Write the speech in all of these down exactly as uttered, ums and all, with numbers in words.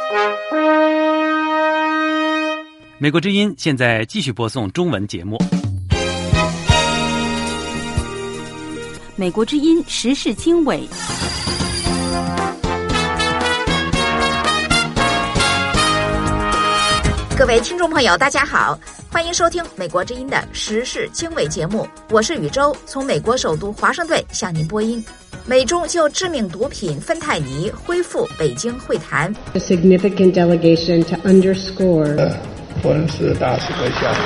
美国之音现在继续播送中文节目。 美国之音时事经纬， 各位听众朋友大家好，欢迎收听美国之音的时事经纬节目，我是宇宙，从美国首都华盛顿向您播音。美中就致命毒品芬太尼恢复北京会谈。 A significant delegation to underscore 温室大使阁下。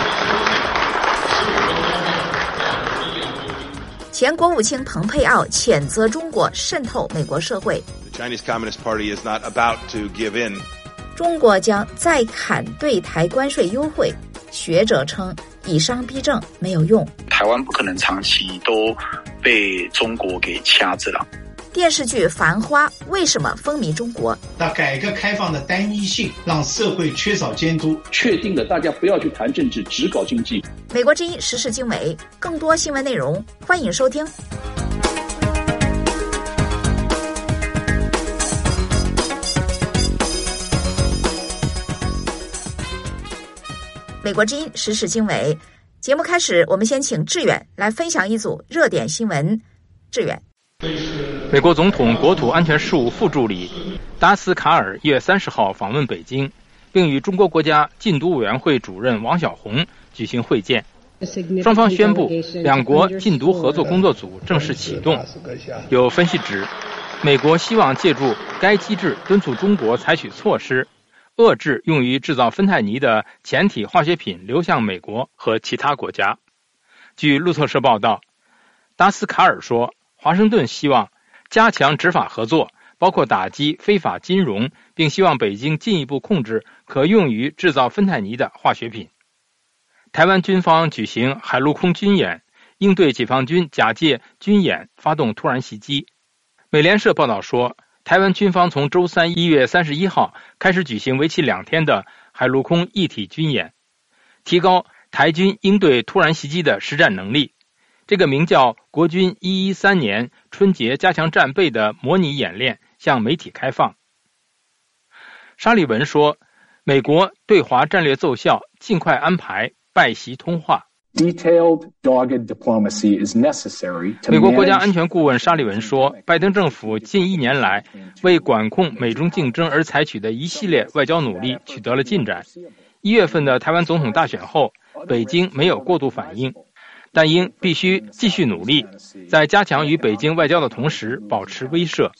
前国务卿蓬佩奥谴责中国渗透美国社会。 The Chinese Communist Party is not about to give in. 中国将再砍对台关税优惠，学者称以商逼政没有用。 台湾不可能长期都被中国给掐着了。 电视剧《繁花》为什么风靡中国？ 那改革开放的单一性让社会缺少监督， 确定了大家不要去谈政治，只搞经济。 美国之音时事经纬，更多新闻内容，欢迎收听。美国之音时事经纬节目开始，我们先请志远来分享一组热点新闻。志远。 美国总统国土安全事务副助理达斯卡尔一月三十号访问北京，并与中国国家禁毒委员会主任王小红举行会见。双方宣布，两国禁毒合作工作组正式启动。有分析指，美国希望借助该机制敦促中国采取措施，遏制用于制造芬太尼的前体化学品流向美国和其他国家。据路透社报道，达斯卡尔说，华盛顿希望加强执法合作，包括打击非法金融，并希望北京进一步控制可用于制造芬太尼的化学品。台湾军方举行海陆空军演，应对解放军假借军演发动突然袭击。美联社报道说，台湾军方从周三一月三十一号开始举行为期两天的海陆空一体军演，提高台军应对突然袭击的实战能力。这个名叫国军一一三年春节加强战备的模拟演练向媒体开放。沙利文说，美国对华战略奏效，尽快安排拜习通话。美国国家安全顾问沙利文说，拜登政府近一年来为管控美中竞争而采取的一系列外交努力取得了进展。一月份的台湾总统大选后，北京没有过度反应，但应必须继续努力，在加强与北京外交的同时保持威慑。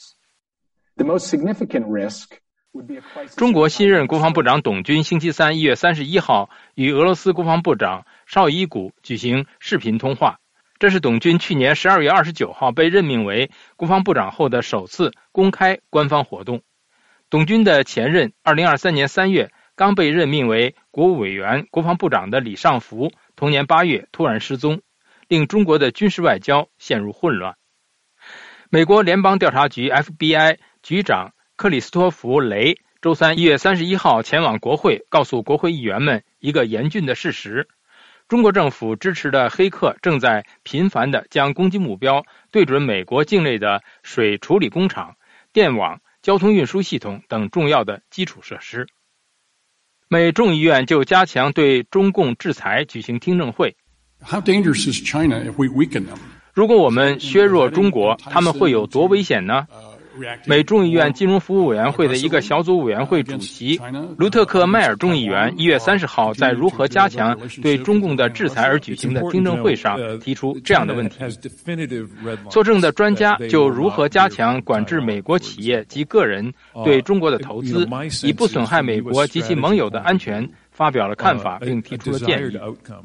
中国新任国防部长董军星期三一月三十一号与俄罗斯国防部长绍伊古举行视频通话，这是董军去年十二月二十九号被任命为国防部长后的首次公开官方活动。董军的前任二零二三年三月刚被任命为国务委员、国防部长的李尚福同年八月突然失踪，令中国的军事外交陷入混乱。美国联邦调查局 F B I 局长克里斯托弗·雷周三一月三十一号前往国会，告诉国会议员们一个严峻的事实：中国政府支持的黑客正在频繁地将攻击目标对准美国境内的水处理工厂、电网、交通运输系统等重要的基础设施。美众议院就加强对中共制裁举行听证会。 How dangerous is China if we weaken them? 如果我们削弱中国，他们会有多危险呢？美众议院金融服务委员会的一个小组委员会主席卢特克迈尔众议员一月三十号在如何加强对中共的制裁而举行的听证会上提出这样的问题。作证的专家就如何加强管制美国企业及个人对中国的投资，以不损害美国及其盟友的安全，发表了看法并提出了建议。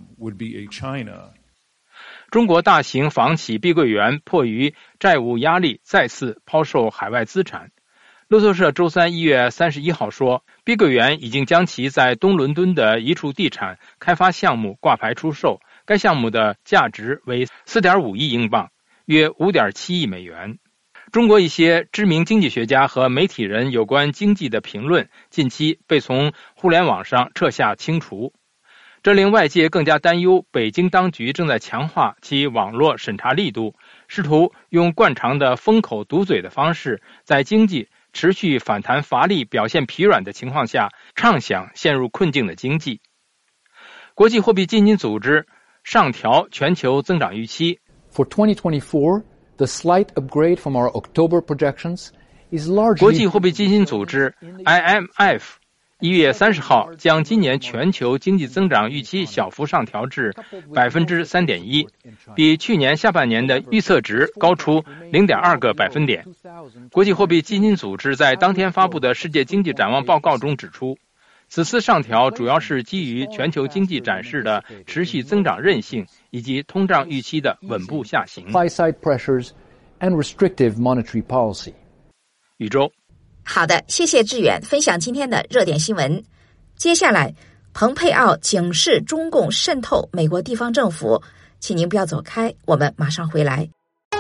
中国大型房企碧桂园迫于债务压力再次抛售海外资产。路透社周三一月三十一号说，碧桂园已经将其在东伦敦的一处地产开发项目挂牌出售，该项目的价值为 四点五亿英镑，约 五点七亿美元。中国一些知名经济学家和媒体人有关经济的评论近期被从互联网上撤下清除，这令外界更加担忧北京当局正在强化其网络审查力度，试图用惯常的封口堵嘴的方式在经济、 持续反弹乏力、表现疲软的情况下，畅想陷入困境的经济。国际货币基金组织上调全球增长预期。 For twenty twenty-four, the slight upgrade from our October projections is largely 国际货币基金组织 I M F 一月三十号将今年全球经济增长预期小幅上调至百分之三点一，比去年下半年的预测值高出零点二个百分点。国际货币基金组织在当天发布的世界经济展望报告中指出，此次上调主要是基于全球经济展示的持续增长韧性以及通胀预期的稳步下行。 supply-side pressures and restrictive monetary policy. 宇宙， 好的，谢谢志远分享今天的热点新闻。接下来，蓬佩奥警示中共渗透美国地方政府，请您不要走开，我们马上回来。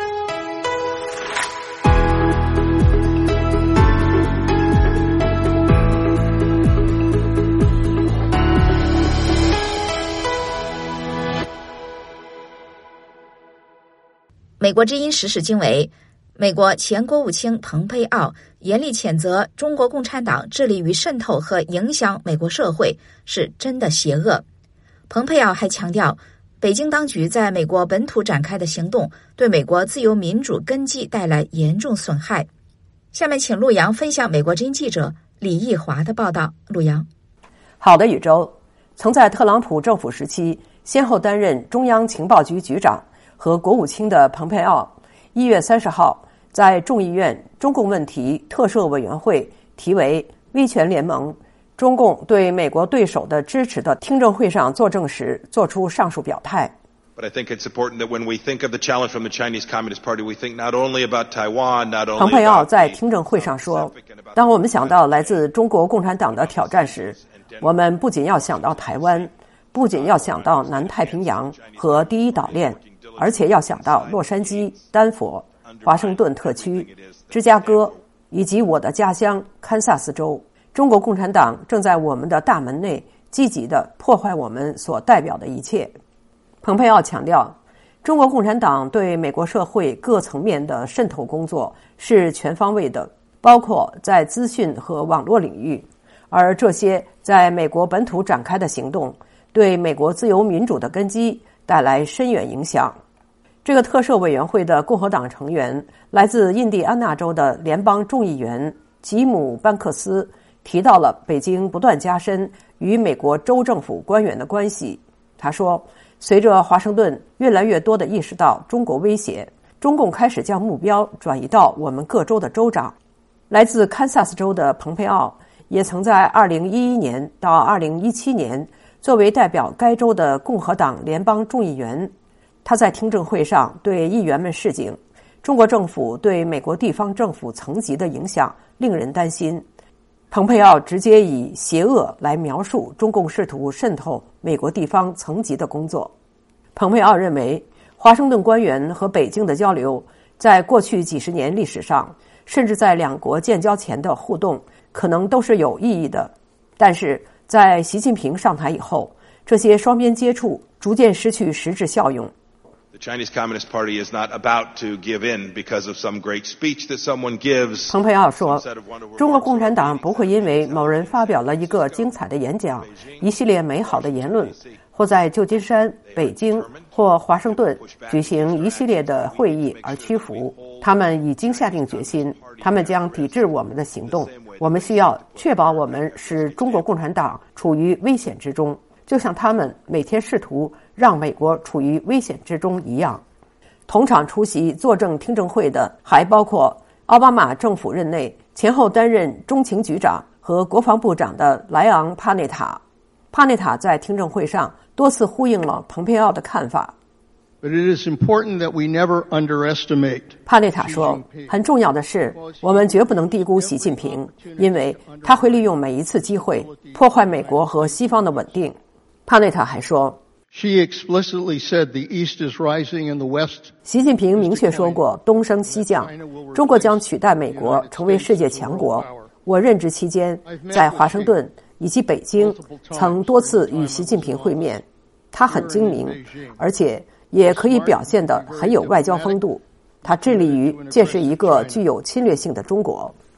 美国之音时事经纬，美国前国务卿蓬佩奥严厉谴责中国共产党致力于渗透和影响美国社会，是真的邪恶。蓬佩奥还强调，北京当局在美国本土展开的行动对美国自由民主根基带来严重损害。下面请陆阳分享美国之音记者李义华的报道。陆阳， 好的，宇宙。曾在特朗普政府时期先后担任中央情报局局长和国务卿的蓬佩奥，一月三十号在众议院中共问题特设委员会题为“威权联盟：中共对美国对手的支持”的听证会上作证时，作出上述表态。 But I think it's important that when we think of the challenge from the Chinese Communist Party, we think not only about Taiwan, not only 蓬佩奥在听证会上说，当我们想到来自中国共产党的挑战时，我们不仅要想到台湾，不仅要想到南太平洋和第一岛链，而且要想到洛杉矶、丹佛、华盛顿特区、芝加哥以及我的家乡堪萨斯州。中国共产党正在我们的大门内积极地破坏我们所代表的一切。蓬佩奥强调，中国共产党对美国社会各层面的渗透工作是全方位的，包括在资讯和网络领域，而这些在美国本土展开的行动对美国自由民主的根基带来深远影响。这个特设委员会的共和党成员来自印第安纳州的联邦众议员吉姆·班克斯提到了北京不断加深与美国州政府官员的关系。他说，随着华盛顿越来越多地意识到中国威胁，中共开始将目标转移到我们各州的州长。来自堪萨斯州的蓬佩奥也曾在二零一一年到二零一七年作为代表该州的共和党联邦众议员。他在听证会上对议员们示警，中国政府对美国地方政府层级的影响令人担心。蓬佩奥直接以邪恶来描述中共试图渗透美国地方层级的工作。蓬佩奥认为，华盛顿官员和北京的交流在过去几十年历史上，甚至在两国建交前的互动可能都是有意义的，但是在习近平上台以后，这些双边接触逐渐失去实质效用。 The Chinese Communist Party is not about to give in because of some great speech that someone gives. 蓬佩奥说，中国共产党不会因为某人发表了一个精彩的演讲，一系列美好的言论，或在旧金山、北京或华盛顿举行一系列的会议而屈服。他们已经下定决心，他们将抵制我们的行动。我们需要确保我们使中国共产党处于危险之中，就像他们每天试图让美国处于危险之中一样。同场出席作证听证会的还包括奥巴马政府任内前后担任中情局长和国防部长的莱昂·帕内塔。帕内塔在听证会上多次呼应了蓬佩奥的看法。 But it is important that we never underestimate. 帕内塔说，很重要的是，我们绝不能低估习近平，因为他会利用每一次机会破坏美国和西方的稳定。帕内塔还说， She explicitly said the East is rising and the West. 习近平明确说过，东升西降，中国将取代美国成为世界强国。我任职期间，在华盛顿以及北京曾多次与习近平会面，他很精明，而且也可以表现得很有外交风度。他致力于建设一个具有侵略性的中国。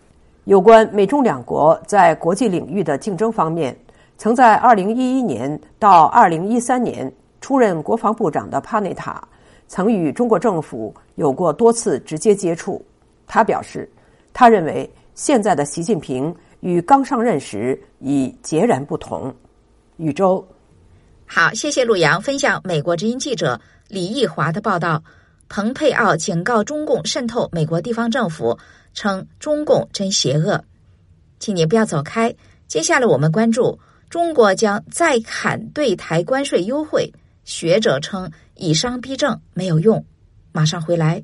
有关美中两国在国际领域的竞争方面，曾在二零一一年到二零一三年出任国防部长的帕内塔曾与中国政府有过多次直接接触。他表示，他认为现在的习近平与刚上任时已截然不同。宇宙， 好，谢谢陆洋分享美国之音记者李义华的报道。蓬佩奥警告中共渗透美国地方政府，称中共真邪恶。请你不要走开，接下来我们关注中国将再砍对台关税优惠，学者称以商逼政没有用。马上回来。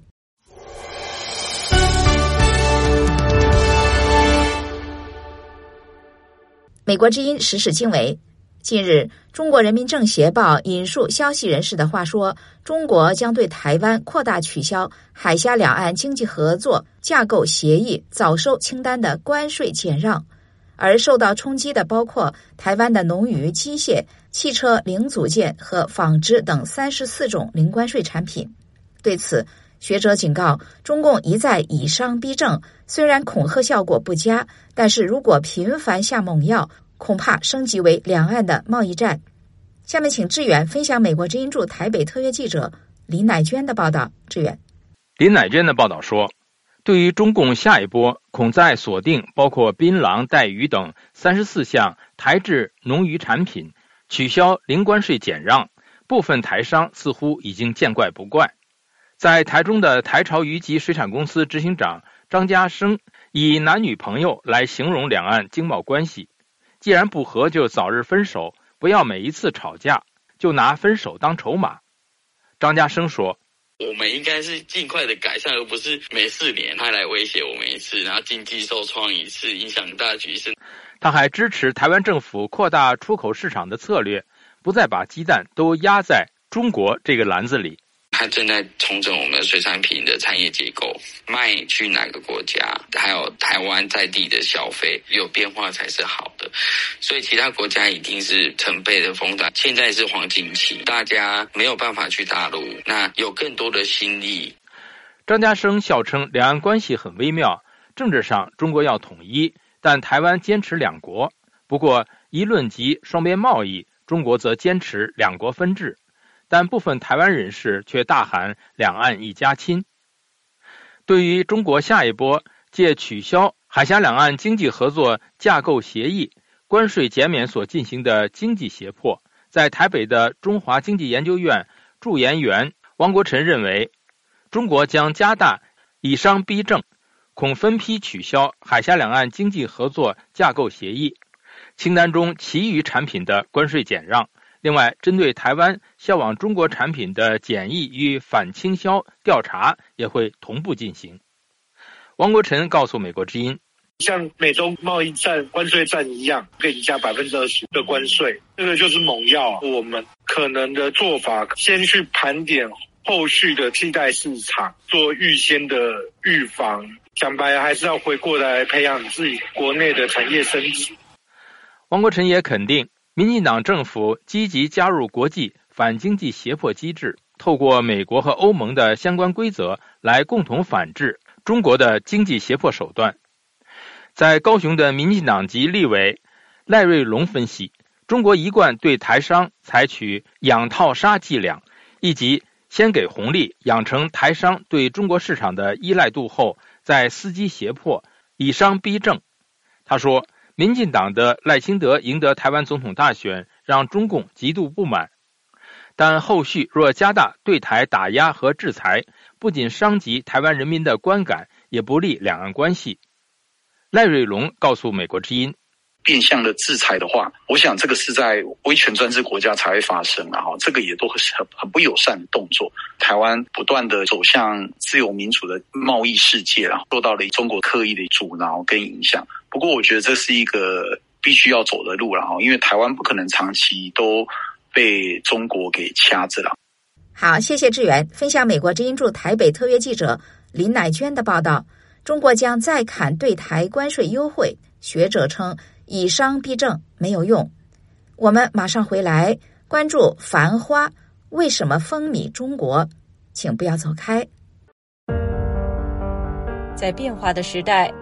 美国之音时事经纬。近日，中国人民政协报引述消息人士的话说，中国将对台湾扩大取消海峡两岸经济合作架构协议早收清单的关税减让，而受到冲击的包括台湾的农渔、机械、汽车零组件和纺织等三十四种零关税产品。对此，学者警告，中共一再以商逼政，虽然恐吓效果不佳，但是如果频繁下猛药，恐怕升级为两岸的贸易战。下面请志远分享美国之音驻台北特约记者林乃娟的报道。志远， 林乃娟的报道说，对于中共下一波恐再锁定包括槟榔、带鱼等三十四项台制农渔产品取消零关税减让，部分台商似乎已经见怪不怪。在台中的台潮渔及水产公司执行长张家生以男女朋友来形容两岸经贸关系，既然不和就早日分手，不要每一次吵架就拿分手当筹码。张家生说， 我们应该是尽快的改善，而不是每四年他来威胁我们一次，然后经济受创一次，影响大局势。 他还支持台湾政府扩大出口市场的策略，不再把鸡蛋都压在中国这个篮子里。 他正在重整我们的水产品的产业结构，卖去哪个国家，还有台湾在地的消费有变化才是好的，所以其他国家一定是成倍的封杀。现在是黄金期，大家没有办法去大陆，那有更多的心力。 张家生笑称，两岸关系很微妙，政治上中国要统一，但台湾坚持两国。不过一论及双边贸易，中国则坚持两国分治。但部分台湾人士却大喊两岸一家亲。对于中国下一波借取消海峡两岸经济合作架构协议关税减免所进行的经济胁迫，在台北的中华经济研究院驻研员王国臣认为，中国将加大以商逼政，恐分批取消海峡两岸经济合作架构协议清单中其余产品的关税减让。另外，针对台湾销往中国产品的检疫与反倾销调查也会同步进行。王国臣告诉美国之音， 像美中贸易战、关税战一样，可以加百分之二十的关税，这个就是猛药。我们可能的做法，先去盘点后续的替代市场，做预先的预防。讲白了，还是要回过来培养自己国内的产业升级。 王国臣也肯定，民进党政府积极加入国际反经济胁迫机制，透过美国和欧盟的相关规则来共同反制中国的经济胁迫手段。在高雄的民进党籍立委赖瑞龙分析，中国一贯对台商采取养套杀伎俩，以及先给红利，养成台商对中国市场的依赖度后，再伺机胁迫，以商逼政。他说，民进党的赖清德赢得台湾总统大选，让中共极度不满，但后续若加大对台打压和制裁，不仅伤及台湾人民的观感，也不利两岸关系。赖瑞龙告诉美国之音， 变相的制裁的话，我想这个是在威权专制国家才会发生啊，这个也都是很很不友善的动作。台湾不断的走向自由民主的贸易世界，然后受到了中国刻意的阻挠跟影响。不过我觉得这是一个必须要走的路，然后因为台湾不可能长期都被中国给掐着了。 好，谢谢志远分享美国之音驻台北特约记者林乃娟的报道。中国将再砍对台关税优惠，学者称以商逼政没有用。我们马上回来关注繁花为什么风靡中国，请不要走开。 在变化的时代，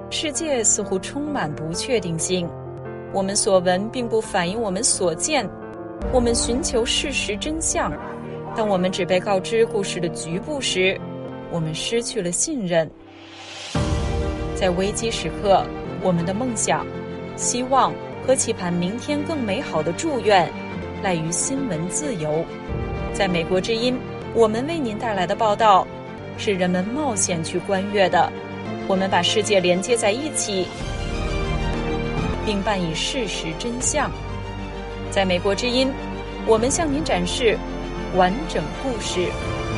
世界似乎充满不确定性，我们所闻并不反映我们所见，我们寻求事实真相。当我们只被告知故事的局部时，我们失去了信任。在危机时刻，我们的梦想、希望和期盼明天更美好的祝愿赖于新闻自由。在美国之音，我们为您带来的报道是人们冒险去观阅的。我们把世界连接在一起，并伴以事实真相。在美国之音，我们向您展示完整故事。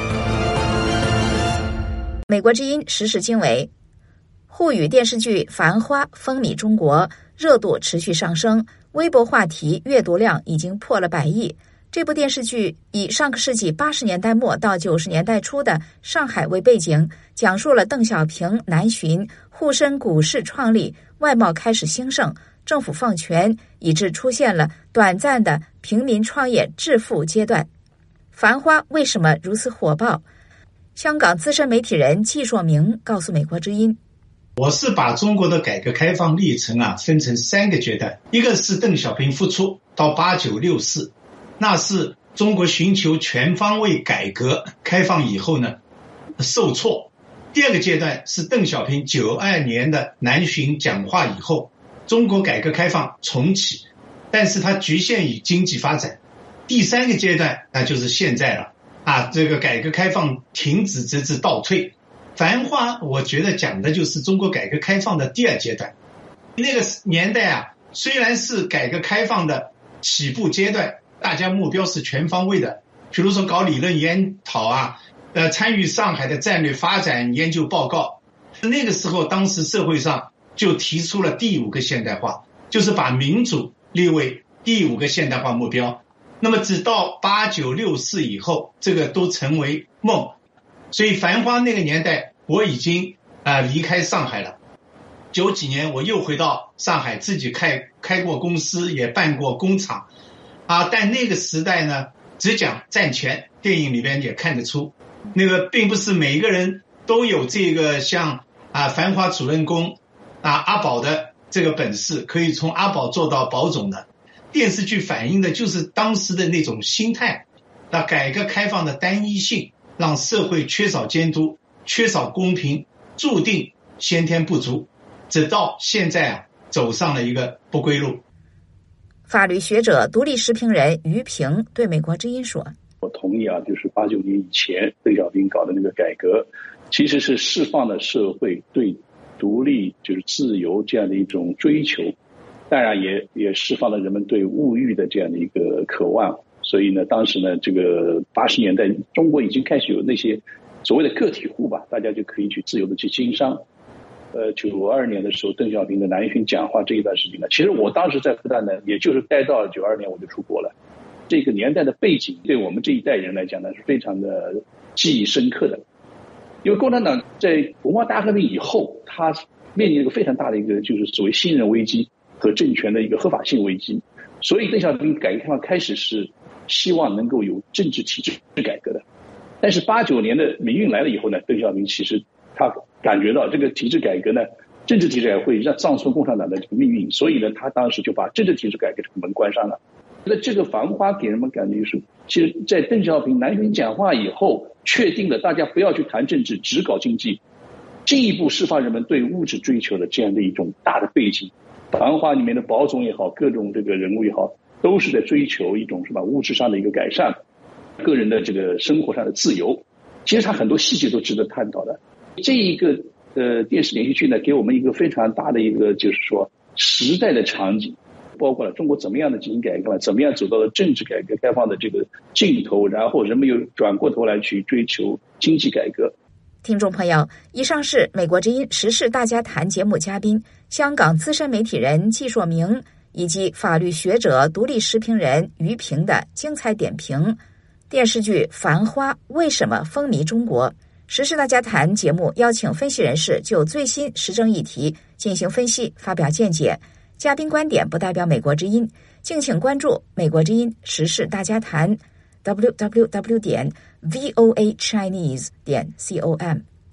美国之音时事经纬，沪语电视剧《繁花》风靡中国，热度持续上升，微博话题阅读量已经破了百亿。这部电视剧以上个世纪八十年代末到九十年代初的上海为背景，讲述了邓小平南巡，沪深股市创立，外贸开始兴盛，政府放权，以致出现了短暂的平民创业致富阶段。繁花为什么如此火爆？香港资深媒体人季硕明告诉美国之音， 我是把中国的改革开放历程啊分成三个阶段，一个是邓小平复出到八九六四，那是中国寻求全方位改革开放以后呢受挫。第二个阶段是邓小平九二年的南巡讲话以后，中国改革开放重启，但是它局限于经济发展。第三个阶段那就是现在了啊，这个改革开放停止直至倒退。繁花我觉得讲的就是中国改革开放的第二阶段。那个年代啊，虽然是改革开放的起步阶段，大家目标是全方位的，比如说搞理论研讨啊，呃，参与上海的战略发展研究报告。那个时候当时社会上就提出了第五个现代化，就是把民主列为第五个现代化目标。那么直到八九六四以后，这个都成为梦。所以繁花那个年代我已经啊、呃、离开上海了。九几年我又回到上海，自己开开过公司，也办过工厂啊。但那个时代呢，只讲赚钱，电影里边也看得出，那个并不是每一个人都有这个像啊繁花主人公啊阿宝的这个本事，可以从阿宝做到宝总的。电视剧反映的就是当时的那种心态，那改革开放的单一性让社会缺少监督，缺少公平，注定先天不足，直到现在啊走上了一个不归路。 法律学者、独立时评人于平对美国之音说： 我同意啊，就是八九年以前邓小平搞的那个改革，其实是释放了社会对独立就是自由这样的一种追求，当然也也释放了人们对物欲的这样的一个渴望。所以呢，当时呢，这个八十年代中国已经开始有那些所谓的个体户吧，大家就可以去自由的去经商。呃，九二年的时候，邓小平的南巡讲话这一段时间呢，其实我当时在复旦呢，也就是待到九二年我就出国了。这个年代的背景对我们这一代人来讲呢，是非常的记忆深刻的。因为共产党在文化大革命以后，它面临一个非常大的一个就是所谓信任危机和政权的一个合法性危机。所以邓小平改革开放开始是希望能够有政治体制改革的，但是八九年的民运来了以后呢，邓小平其实他感觉到这个体制改革呢，政治体制改革会让葬送共产党的这个命运，所以呢，他当时就把政治体制改革这个门关上了。那这个繁花给人们感觉是，其实在邓小平南巡讲话以后，确定了大家不要去谈政治，只搞经济，进一步释放人们对物质追求的这样的一种大的背景。繁花里面的宝总也好，各种这个人物也好，都是在追求一种什么物质上的一个改善，个人的这个生活上的自由。其实它很多细节都值得探讨的。这一个呃电视连续剧呢，给我们一个非常大的一个就是说时代的场景，包括了中国怎么样的进行改革，怎么样走到了政治改革开放的这个尽头，然后人们又转过头来去追求经济改革。 听众朋友，以上是美国之音时事大家谈节目嘉宾香港资深媒体人季硕明以及法律学者、独立时评人于平的精彩点评。电视剧《繁花》为什么风靡中国？时事大家谈节目邀请分析人士就最新时政议题进行分析，发表见解。嘉宾观点不代表美国之音，敬请关注美国之音时事大家谈 double u double u double u 点 voa chinese 点 com。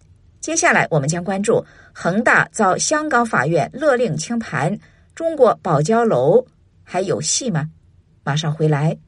接下来我们将关注恒大遭香港法院勒令清盘，中国保交楼还有戏吗？马上回来。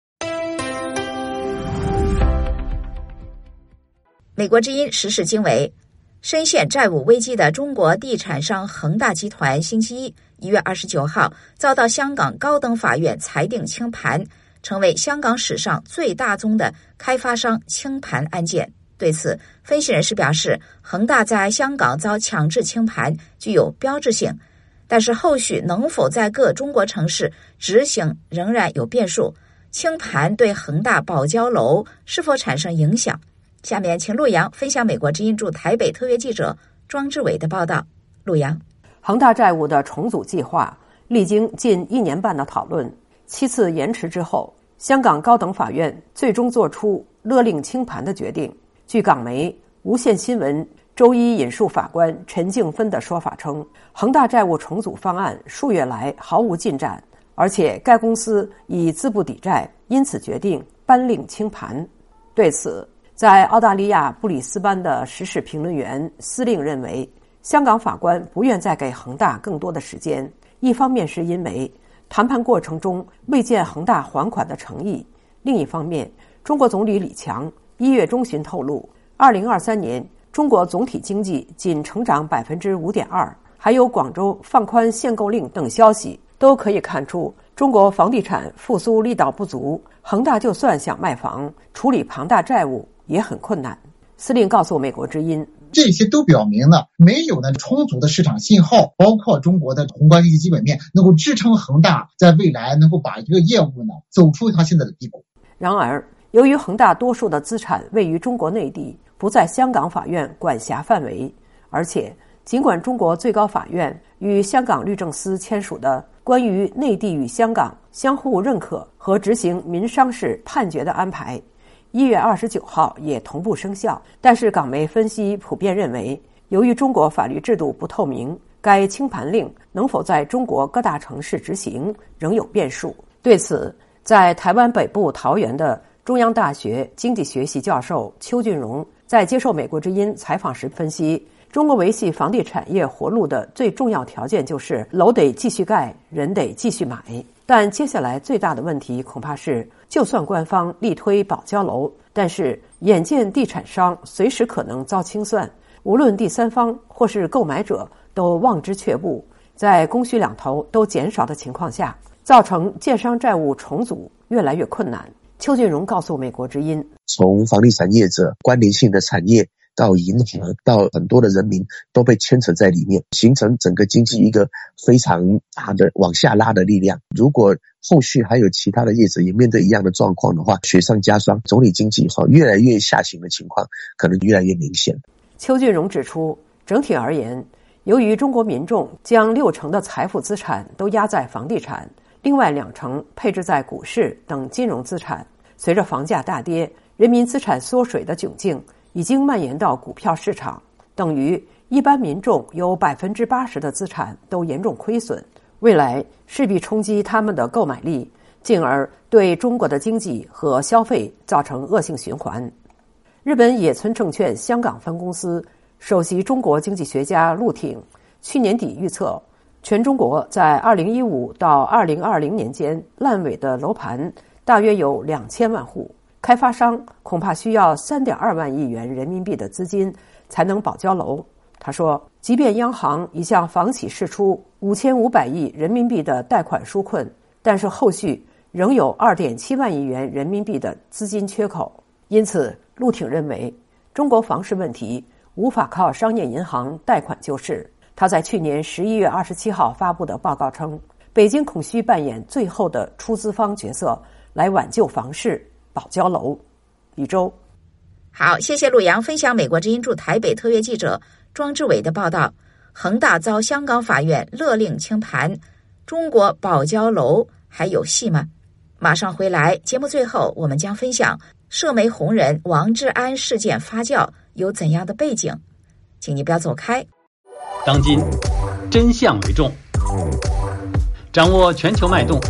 美国之音时事经纬，深陷债务危机的中国地产商恒大集团星期一一月二十九号遭到香港高等法院裁定清盘，成为香港史上最大宗的开发商清盘案件。对此，分析人士表示，恒大在香港遭强制清盘具有标志性，但是后续能否在各中国城市执行仍然有变数。清盘对恒大保交楼是否产生影响？下面请陆阳分享美国之音驻台北特约记者庄志伟的报道。陆阳， 恒大债务的重组计划历经近一年半的讨论，七次延迟之后，香港高等法院最终作出勒令清盘的决定。据港媒无线新闻周一引述法官陈静芬的说法称，恒大债务重组方案数月来毫无进展，而且该公司已资不抵债，因此决定颁令清盘。对此，在澳大利亚布里斯班的时事评论员司令认为，香港法官不愿再给恒大更多的时间，一方面是因为谈判过程中未见恒大还款的诚意，另一方面，中国总理李强一月中旬透露，二零二三年中国总体经济仅成长百分之五点二，还有广州放宽限购令等消息，都可以看出中国房地产复苏力道不足，恒大就算想卖房，处理庞大债务也很困难。司令告诉美国之音， 这些都表明了没有呢充足的市场信号，包括中国的宏观经济基本面能够支撑恒大在未来能够把这个业务呢走出它现在的低谷。 然而，由于恒大多数的资产位于中国内地，不在香港法院管辖范围，而且尽管中国最高法院与香港律政司签署的关于内地与香港相互认可和执行民商事判决的安排一月二十九号也同步生效，但是港媒分析普遍认为，由于中国法律制度不透明，该清盘令能否在中国各大城市执行仍有变数。对此，在台湾北部桃园的中央大学经济学系教授邱俊荣在接受美国之音采访时分析，中国维系房地产业活路的最重要条件就是楼得继续盖，人得继续买。但接下来最大的问题恐怕是，就算官方力推保交楼，但是眼见地产商随时可能遭清算，无论第三方或是购买者都望之却步，在供需两头都减少的情况下，造成建商债务重组越来越困难。邱俊荣告诉美国之音， 从房地产业者关联性的产业到银行到很多的人民都被牵扯在里面，形成整个经济一个非常大的往下拉的力量。如果后续还有其他的业者也面对一样的状况的话，雪上加霜，总体经济越来越下行的情况可能越来越明显。 邱俊荣指出，整体而言，由于中国民众将六成的财富资产都压在房地产，另外两成配置在股市等金融资产，随着房价大跌，人民资产缩水的窘境已经蔓延到股票市场，等于一般民众有百分之八十的资产都严重亏损，未来势必冲击他们的购买力，进而对中国的经济和消费造成恶性循环。日本野村证券香港分公司首席中国经济学家陆挺去年底预测，全中国在二零一五到二零二零年间烂尾的楼盘大约有两千万户，开发商恐怕需要 三点二万亿元人民币的资金才能保交楼。他说，即便央行已向房企释出五千五百亿人民币的贷款纾困，但是后续仍有 二点七万亿元人民币的资金缺口。因此，陆挺认为中国房市问题无法靠商业银行贷款救市。他在去年十一月二十七号发布的报告称，北京恐需扮演最后的出资方角色，来挽救房市，保交楼。宇宙， 好，谢谢陆阳分享美国之音驻台北特约记者庄志伟的报道。恒大遭香港法院勒令清盘，中国保交楼还有戏吗？马上回来，节目最后我们将分享社媒红人王志安事件发酵有怎样的背景，请你不要走开。 当今真相为重，掌握全球脉动，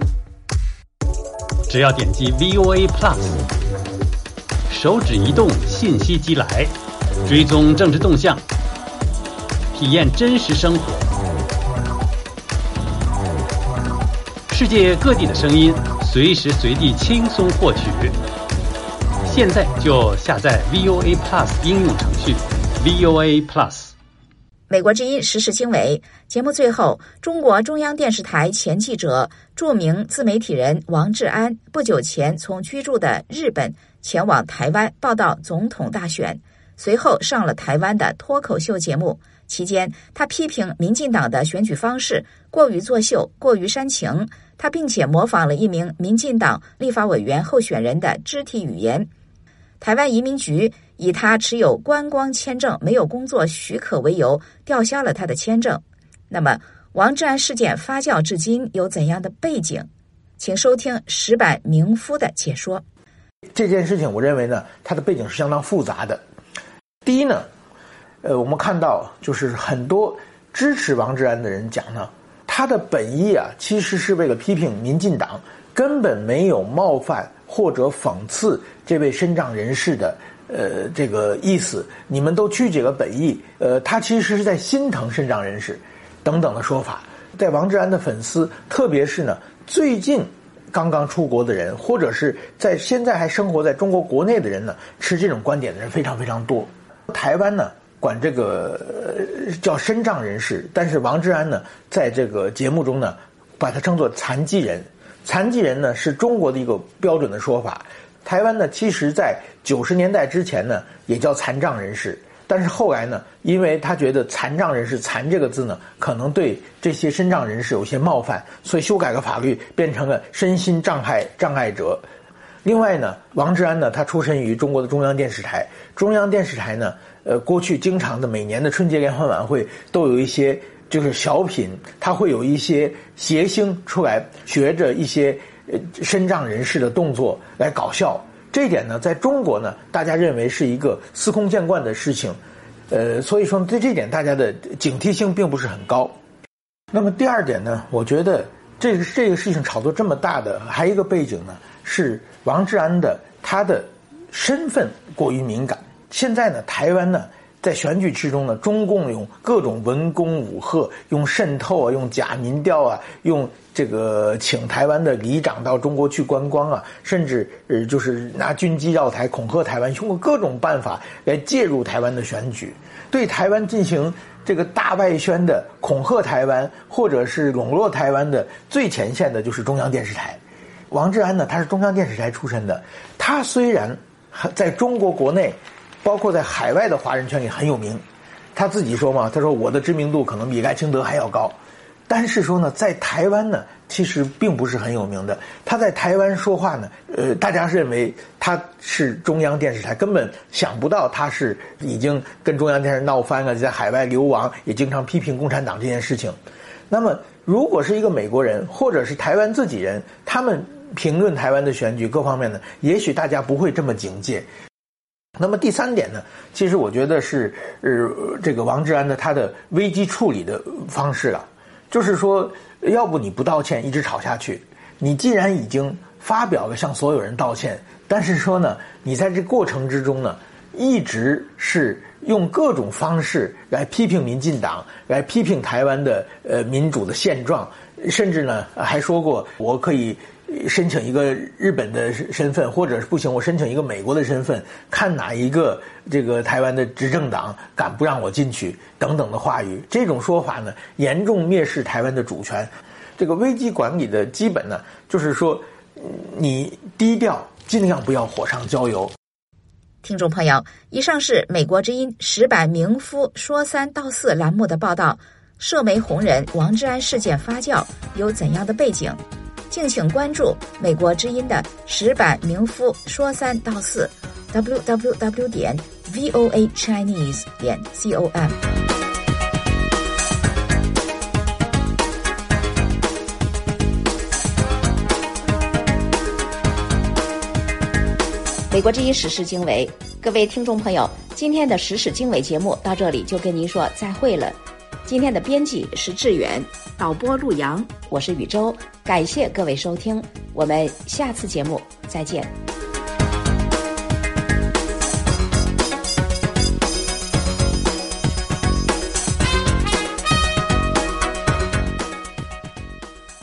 只要点击 V O A Plus， 手指一动，信息即来， 追踪政治动向，体验真实生活。世界各地的声音，随时随地轻松获取。现在就下载 V O A Plus 应用程序 V O A Plus。 美国之音时事经纬节目最后，中国中央电视台前记者、著名自媒体人王志安不久前从居住的日本前往台湾报道总统大选，随后上了台湾的脱口秀节目。期间，他批评民进党的选举方式过于作秀、过于煽情，他并且模仿了一名民进党立法委员候选人的肢体语言。台湾移民局以他持有观光签证没有工作许可为由，吊销了他的签证。那么，王志安事件发酵至今有怎样的背景？请收听石板明夫的解说。 这件事情，我认为呢，它的背景是相当复杂的。第一呢，呃，我们看到就是很多支持王志安的人讲呢，他的本意啊，其实是为了批评民进党，根本没有冒犯或者讽刺这位身障人士的呃这个意思，你们都曲解了本意，呃，他其实是在心疼身障人士等等的说法。在王志安的粉丝，特别是呢最近刚刚出国的人，或者是在现在还生活在中国国内的人呢，持这种观点的人非常非常多。台湾呢管这个、呃、叫身障人士，但是王志安呢在这个节目中呢把它称作残疾人。残疾人呢是中国的一个标准的说法，台湾呢其实在九十年代之前呢也叫残障人士，但是后来呢，因为他觉得残障人士残这个字呢可能对这些身障人士有些冒犯，所以修改了法律，变成了身心障碍障碍者。另外呢，王志安呢他出身于中国的中央电视台，中央电视台呢呃过去经常的每年的春节联欢晚会都有一些就是小品，他会有一些谐星出来学着一些呃身障人士的动作来搞笑。这一点呢在中国呢大家认为是一个司空见惯的事情，呃所以说对这点大家的警惕性并不是很高。那么第二点呢，我觉得这个这个事情炒作这么大的还有一个背景呢，是王志安的他的身份过于敏感。现在呢台湾呢在选举之中呢，中共用各种文攻武吓，用渗透啊，用假民调啊，用这个请台湾的里长到中国去观光啊，甚至呃就是拿军机绕台恐吓台湾，通过各种办法来介入台湾的选举，对台湾进行这个大外宣的恐吓台湾，或者是笼络台湾的最前线的就是中央电视台。王志安呢，他是中央电视台出身的，他虽然在中国国内包括在海外的华人圈里很有名，他自己说嘛，他说我的知名度可能比赖清德还要高，但是说呢，在台湾呢，其实并不是很有名的。他在台湾说话呢，呃，大家认为他是中央电视台，根本想不到他是已经跟中央电视闹翻了，在海外流亡，也经常批评共产党这件事情。那么，如果是一个美国人或者是台湾自己人，他们评论台湾的选举各方面呢，也许大家不会这么警戒。那么第三点呢，其实我觉得是呃这个王志安的他的危机处理的方式了，就是说，要不你不道歉一直吵下去，你既然已经发表了向所有人道歉，但是说呢，你在这过程之中呢，一直是用各种方式来批评民进党，来批评台湾的呃民主的现状，甚至呢还说过我可以申请一个日本的身份，或者是不行我申请一个美国的身份，看哪一个这个台湾的执政党敢不让我进去等等的话语。这种说法呢严重蔑视台湾的主权。这个危机管理的基本呢就是说你低调，尽量不要火上浇油。 听众朋友，以上是美国之音石板明夫说三道四栏目的报道，社媒红人王志安事件发酵有怎样的背景？敬请关注美国之音的石板明夫说三道四 double u double u double u 点 v o a chinese 点 com。 美国之音时事经纬，各位听众朋友，今天的时事经纬节目到这里就跟您说再会了。今天的编辑是志远，导播陆阳，我是宇宙，感谢各位收听，我们下次节目再见。